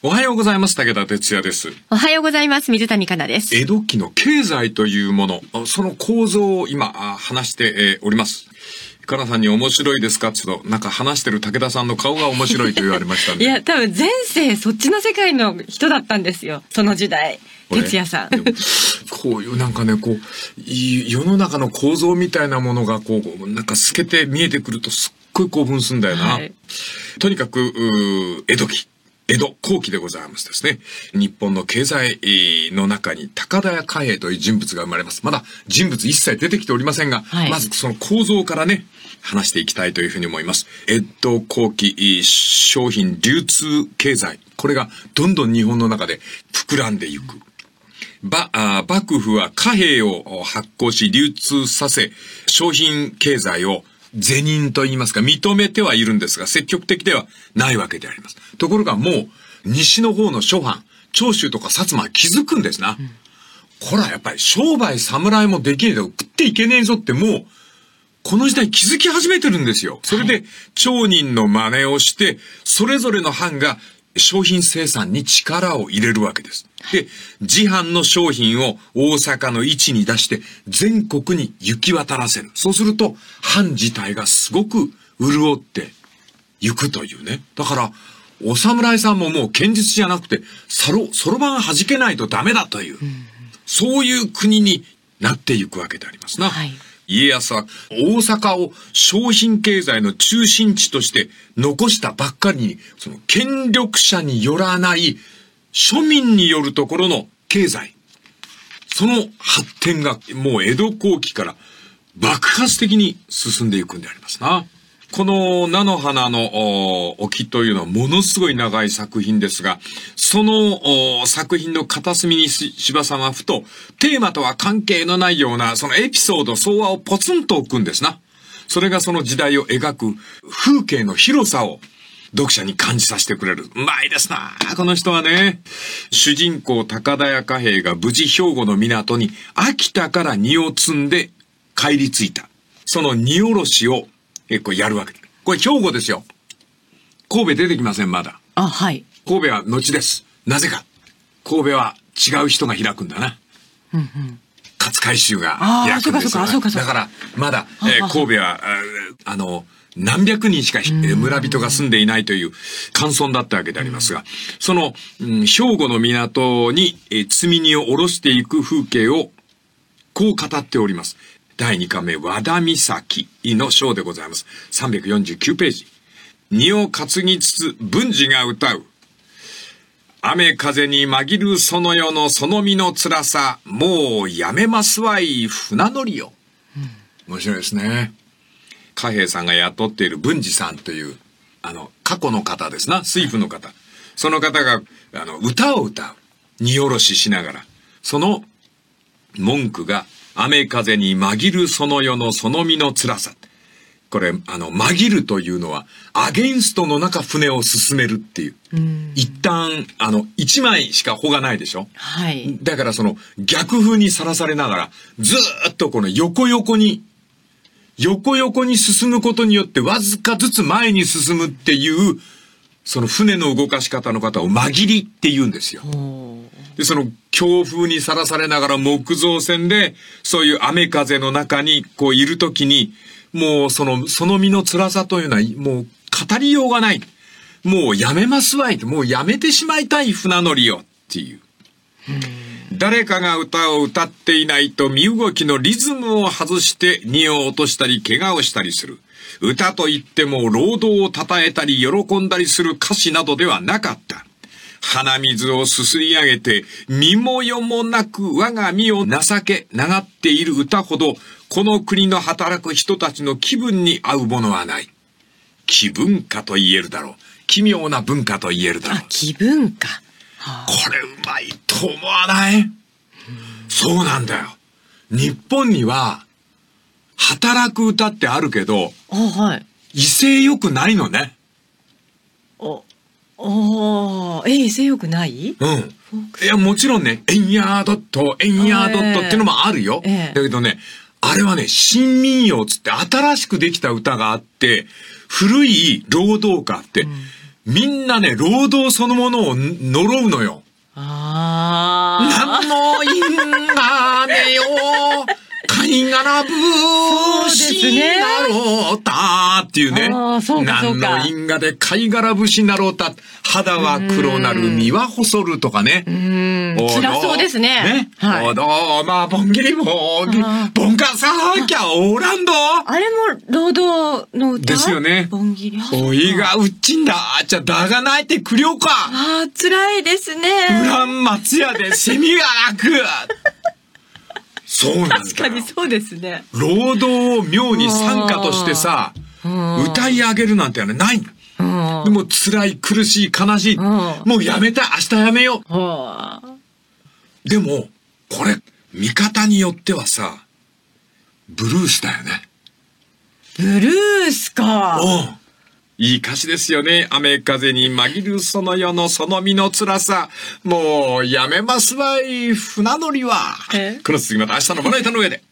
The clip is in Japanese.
おはようございます。武田哲也です。 おはようございます。水谷香奈です。 江戸期の経済というもの、その構造を今話しております。香奈さんに面白いですかって言うと、なんか話してる武田さんの顔が面白いと言われましたんで。 いや、多分前世そっちの世界の人だったんですよ。その時代。哲也さん。 こういうなんかね、こう、世の中の構造みたいなものがこう、なんか透けて見えてくるとすっごい興奮するんだよな。はい、とにかく、江戸期。江戸後期でございますですね。日本の経済の中に高田屋貨幣という人物が生まれます。まだ人物一切出てきておりませんが、はい、まずその構造からね、話していきたいというふうに思います。江戸後期商品流通経済。これがどんどん日本の中で膨らんでいく。幕府は貨幣を発行し流通させ、商品経済を是認と言いますか、認めてはいるんですが、積極的ではないわけであります。ところがもう、西の方の諸藩、長州とか薩摩は気づくんですな。こら、やっぱり商売侍もできねえで食っていけねえぞってもう、この時代気づき始めてるんですよ。それで、町人の真似をして、それぞれの藩が商品生産に力を入れるわけです。で、自販の商品を大阪の市に出して全国に行き渡らせる。そうすると、藩自体がすごく潤っていくというね。だから、お侍さんももう剣術じゃなくて、そろばん弾けないとダメだという、そういう国になっていくわけでありますな。はい、家康は大阪を商品経済の中心地として残したばっかりに、その権力者によらない庶民によるところの経済、その発展がもう江戸後期から爆発的に進んでいくんでありますな。この菜の花の沖というのはものすごい長い作品ですが、その作品の片隅に柴さんはふとテーマとは関係のないようなそのエピソード、相話をポツンと置くんですな。それがその時代を描く風景の広さを読者に感じさせてくれる。うまいですな、この人はね。主人公高田屋貨幣が無事兵庫の港に秋田から荷を積んで帰り着いた。その荷下ろしをやるわけです。これ兵庫ですよ。神戸出てきません、まだ。 あ、はい。 神戸は後です。なぜか。神戸は違う人が開くんだな。勝海舟が開くんですよ。だから、まだ、神戸は、何百人しか村人が住んでいないという寒村だったわけでありますが、その、兵庫の港に積み荷を下ろしていく風景をこう語っております。第2巻目、和田岬の章でございます。349ページ。荷を担ぎつつ文士が歌う。雨風に紛るその世のその身の辛さ、もうやめますわい船乗りよ。面白いですね。貨幣さんが雇っている文士さんという、過去の方ですな、水夫の方。その方が、歌を歌う。荷下ろししながら。その文句が、雨風に紛るその世のその身の辛さ。これ、紛るというのは、アゲンストの中船を進めるっていう。一旦、一枚しか穂がないでしょ。 はい。 だからその逆風にさらされながら、ずーっとこの横に進むことによってわずかずつ前に進むっていう、その船の動かし方の方を紛りって言うんですよ。で、その強風にさらされながら木造船で、そういう雨風の中にこういるときに、もうその身の辛さというのはもう語りようがない。もうやめますわいって、もうやめてしまいたい船乗りよっていう。誰かが歌を歌っていないと身動きのリズムを外して荷を落としたり怪我をしたりする。歌といっても労働を称えたり喜んだりする歌詞などではなかった。鼻水をすすり上げて身も世もなく我が身を情け長っている歌ほどこの国の働く人たちの気分に合うものはない。気文化と言えるだろう。奇妙な文化と言えるだろう。 気文化。 これうまいと思わない？そうなんだよ。日本には働く歌ってあるけど、 はい、 威勢よくないのね。 威勢よくない？ いや、もちろんね、エンヤードットっていうのもあるよ。だけどね、あれはね、新民謡つって新しくできた歌があって、古い労働歌って、 みんなね、労働そのものを呪うのよ。何の因果ねよ、貝殻節なろうたっていうね。何の因果で貝殻節なろうた。肌は黒なる、身は細るとかね。 辛そうですね。 はい。まあ、ぼんぎりも、ぼんかさーきゃおらんど。 あれも労働の歌ですよね。 ぼんぎり。 おいがうっちんだ。じゃだがないてくりょうか。 辛いですね。 ウラン松屋でセミが鳴く。そうなんだよ。 確かにそうですね。 労働を妙に賛歌としてさ、歌い上げるなんてない。でも辛い、苦しい、悲しい。もうやめたい、明日やめよう。でも、これ、見方によってはさ、ブルースだよね。 ブルースか。 いい歌詞ですよね。雨風に紛るその世のその身の辛さ。もうやめますわい、船乗りは。この続きまた明日のまな板の上で。